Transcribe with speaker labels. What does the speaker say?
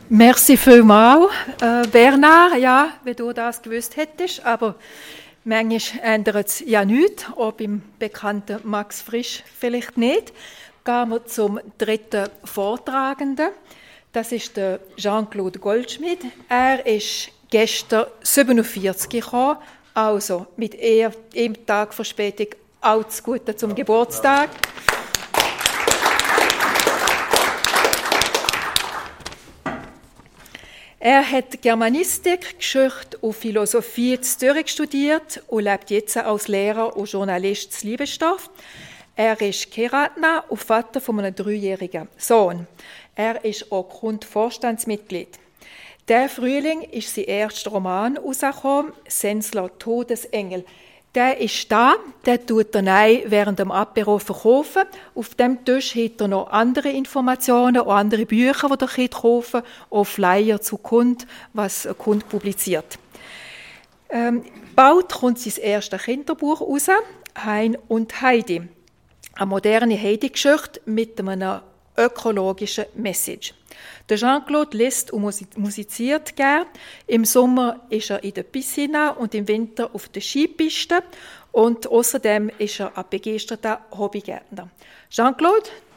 Speaker 1: Merci vielmals, Bernhard, ja, wenn du das gewusst hättest, aber manchmal ändert es ja nichts, auch beim bekannten Max Frisch vielleicht nicht. Gehen wir zum dritten Vortragenden. Das ist der Jean-Claude Goldschmidt. Er ist gestern 47 gekommen, also mit eher einem Tag Verspätung alles Gute zum Geburtstag. Er hat Germanistik, Geschichte und Philosophie in Zürich studiert und lebt jetzt als Lehrer und Journalist in Liebesdorf. Er ist Keratner und Vater von einem 3-jährigen Sohn. Er ist auch Grundvorstandsmitglied. Der Frühling ist sein erster Roman herausgekommen, Sensler Todesengel. Der ist da, der tut er nein während dem Apéro verkaufen. Auf dem Tisch hat er noch andere Informationen und andere Bücher, die ihr kaufen könnt, auch Flyer zu Kund, was ein Kund publiziert. Bald kommt sein erstes Kinderbuch raus, Hein und Heidi. Eine moderne Heidi-Geschichte mit einem ökologischen Message. Der Jean-Claude liest und musiziert gern. Im Sommer ist er in der Piscine und im Winter auf der Skipiste. Und außerdem ist er ein begeisterter Hobbygärtner. Jean-Claude,